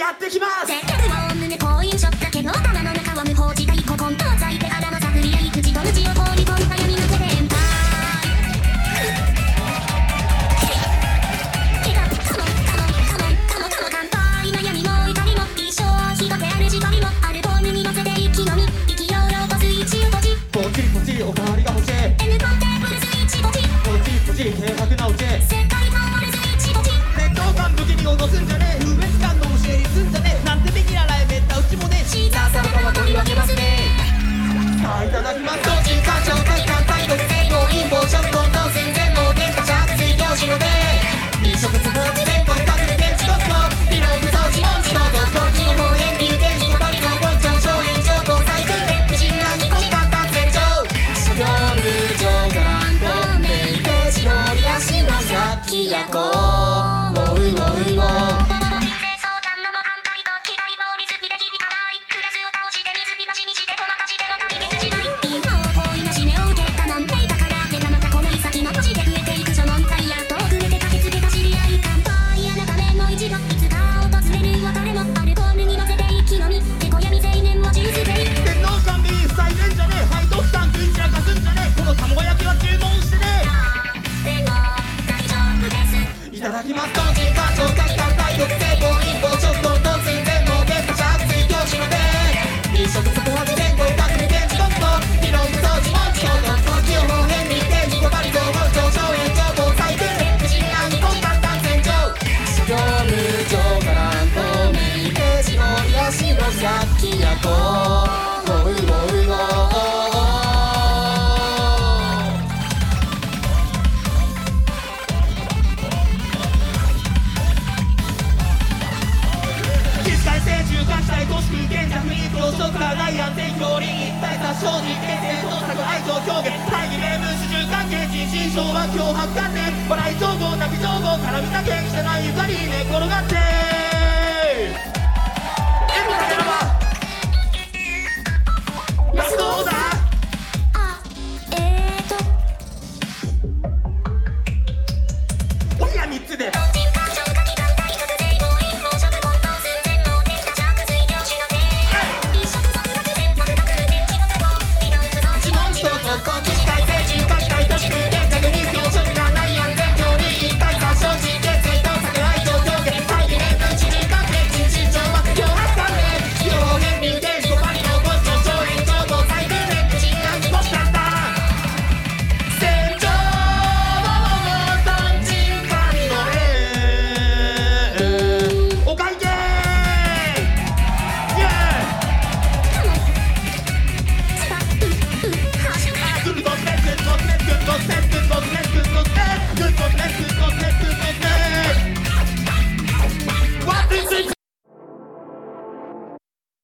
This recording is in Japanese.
やってきます。 接客はおおむねこういうショックだけど頭の中は無法地帯古今東西手肌の探り合い口と鞭を放り込んだ闇の手でエンパイ乾杯悩みも怒りも一生ひどけある自撮りもアルバムに乗せて一気飲み意気揚々とスイッチをポチポチポチおかわりが欲しい N コンテーブルスイッチポチポチポチ軽薄なおち世界観割るスイッチポチ劣等感武器に脅すんじゃねえ不別感の教えにすんじゃねえなんてできならえめったうちもねえシーザーサラダは取り分けますねさあいただきます同人感情体感体力性能陰謀食混沌戦前の電化着水行事ので飲食スポーツ全国各地電池コスモ理論不装置音痴の独当地の方変流電子小針の根性荘園上交際訓練不審な煮込み簡単船長諸行無常がランドメイページのり足の百鬼夜行ウォウウォウウォウいただきます。 同人感情体感体力成功陰謀直混沌戦前の電化着水行事ので飲食スポーツ全国各地電池コスモ理論不装置音痴の独当地を方変に電磁小針と本庁荘園上交際訓練不審な煮込み簡単船長諸行無常がランドメイページのり足の百鬼夜行ウォウウォウウォウソクラダイアン全表裏一体差生じ形成創作愛情表現大義名分主従関係人心昭和脅迫観念笑い情報泣き情報絡みだけ汚いゆかり寝転がってエムラヤバラストオーダーお部屋3つで